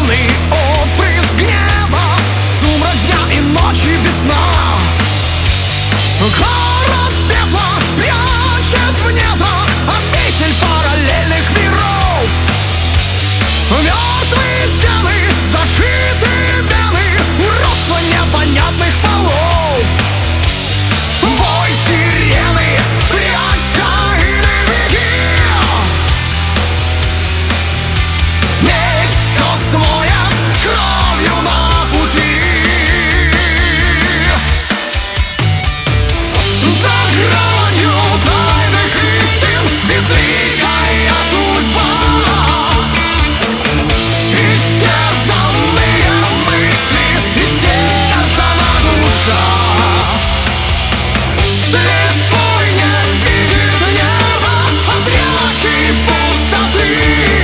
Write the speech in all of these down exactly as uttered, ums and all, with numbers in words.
полный отпрыск гнева, сумрак дня и ночи без сна. Город пепла прячет в недрах обитель параллельных миров. Мертвые стены, зашиты вены, уродство непонятных полов. Вой сирены, прячься или беги. Месть все смоет кровью на пути. За гранью тайных истин безликая судьба. Истерзанные мысли, истерзана душа. Слепой не видит неба, а зрячий пустоты.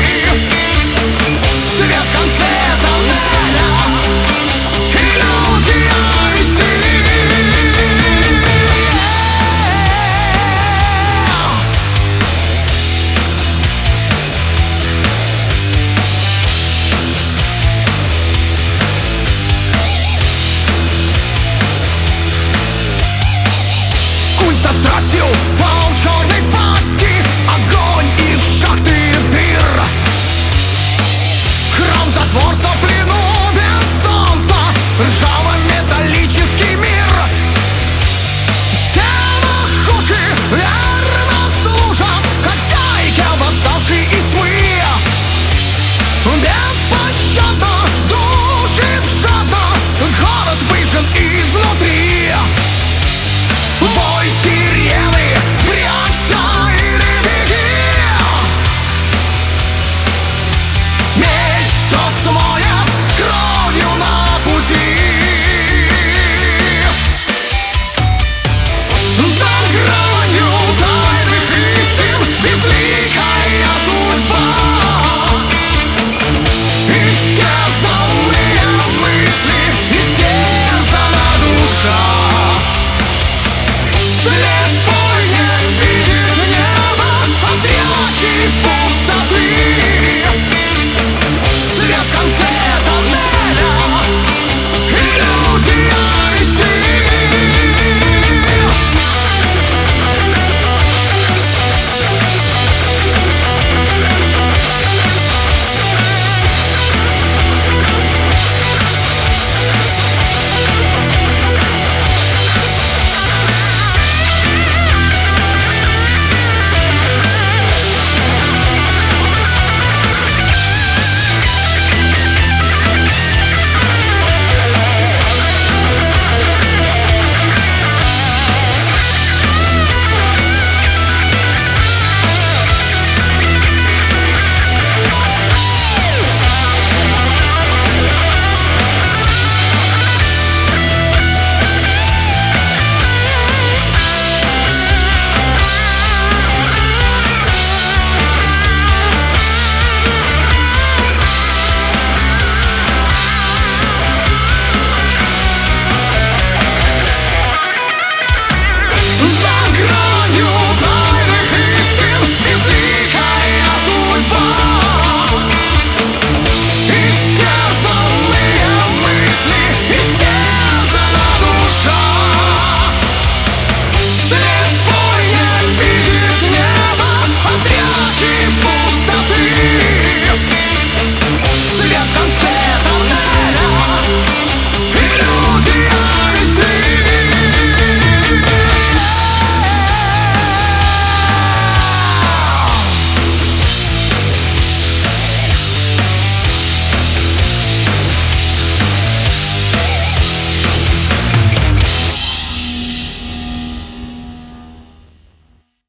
Свет в конце тоннеля, иллюзия мечты. Куль со страстью пал черный